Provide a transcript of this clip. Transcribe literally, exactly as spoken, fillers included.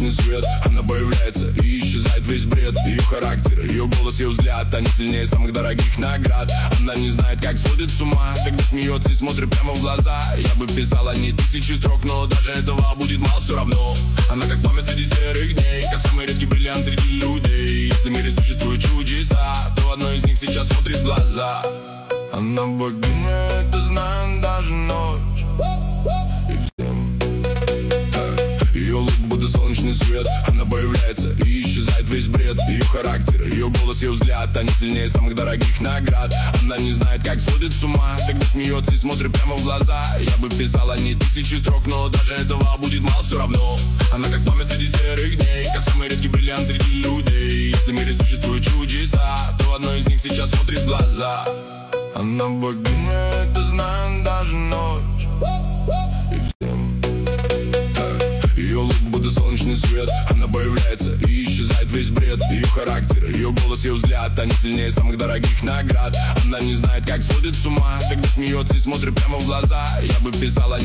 солнечный свет. Она появляется и исчезает весь бред. Ее характер, ее голос, ее взгляд, они сильнее самых дорогих наград. Она не знает, как сводит с ума, когда смеется и смотрит прямо в глаза. Я бы писал о ней тысячи строк, но даже этого будет мало все равно. Она как пламя среди серых дней, как самый редкий бриллиант среди людей. Если в мире существуют чудеса, то одно из них сейчас смотрит в глаза. Она богиня, это знает даже ночь. И всем ее лук будто солнечный свет. Она появляется и исчезает весь бред. Ее характер, ее голос, ее взгляд, они сильнее самых дорогих наград. Она не знает, как сводит с ума, когда смеется и смотрит прямо в глаза. Я бы писал о ней тысячи строк, но даже этого будет мало все равно. Она как пламя среди серых дней, как самый редкий бриллиант среди людей. Если в мире существуют чудеса, то одно из них сейчас смотрит в глаза. Она богиня, это знает даже ночь. И всем ее лук будто солнечный свет. Она появляется и исчезает весь бред. Ее характер, ее голос, ее взгляд, они сильнее самых дорогих наград. Она не знает, как сводит с ума, когда смеется и смотрит прямо в глаза. Я бы писал о